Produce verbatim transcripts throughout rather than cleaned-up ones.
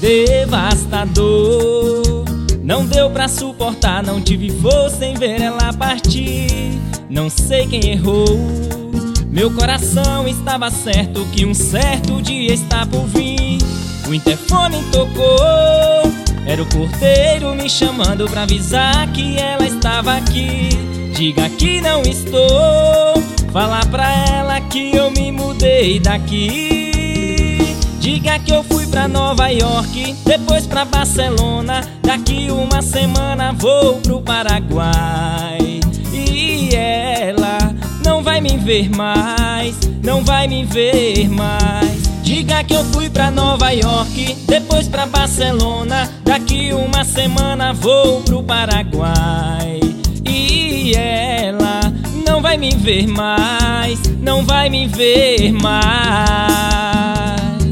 devastador. Não deu pra suportar, não tive força em ver ela partir. Não sei quem errou, meu coração estava certo que um certo dia está por vir. O interfone tocou, era o porteiro me chamando pra avisar que ela estava aqui. Diga que não estou, falar pra ela que eu me mudei daqui. Diga que eu fui pra Nova York, depois pra Barcelona. Daqui uma semana vou pro Paraguai. E ela não vai me ver mais, não vai me ver mais. Diga que eu fui pra Nova York, depois pra Barcelona. Daqui uma semana vou pro Paraguai. E ela não vai me ver mais, não vai me ver mais.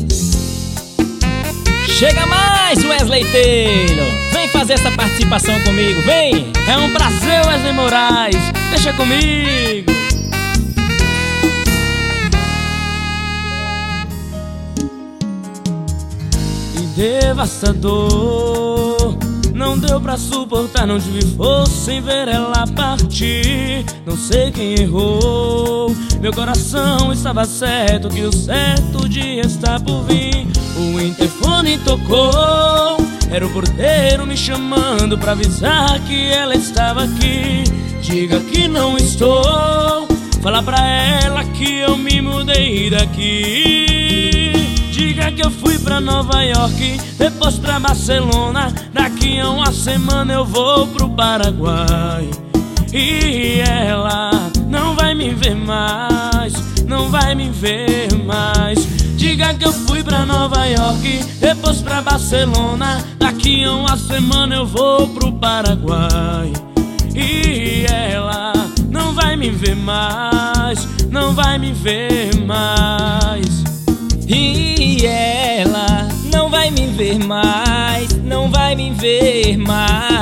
Chega mais, Wesley Taylor, vem fazer essa participação comigo, vem! É um prazer, Wesley Moraes, deixa comigo. E devastador, não deu pra suportar, não tive força em ver ela partir. Não sei quem errou, meu coração estava certo que o certo dia está por vir. O interfone tocou, era o porteiro me chamando pra avisar que ela estava aqui. Diga que não estou, fala pra ela que eu me mudei daqui. Diga que eu fui pra Nova York, depois pra Barcelona. Daqui a uma semana eu vou pro Paraguai. E ela não vai me ver mais, não vai me ver mais. Diga que eu fui pra Nova York, depois pra Barcelona. Daqui a uma semana eu vou pro Paraguai. E ela não vai me ver mais, não vai me ver mais. E ela não vai me ver mais, não vai me ver mais.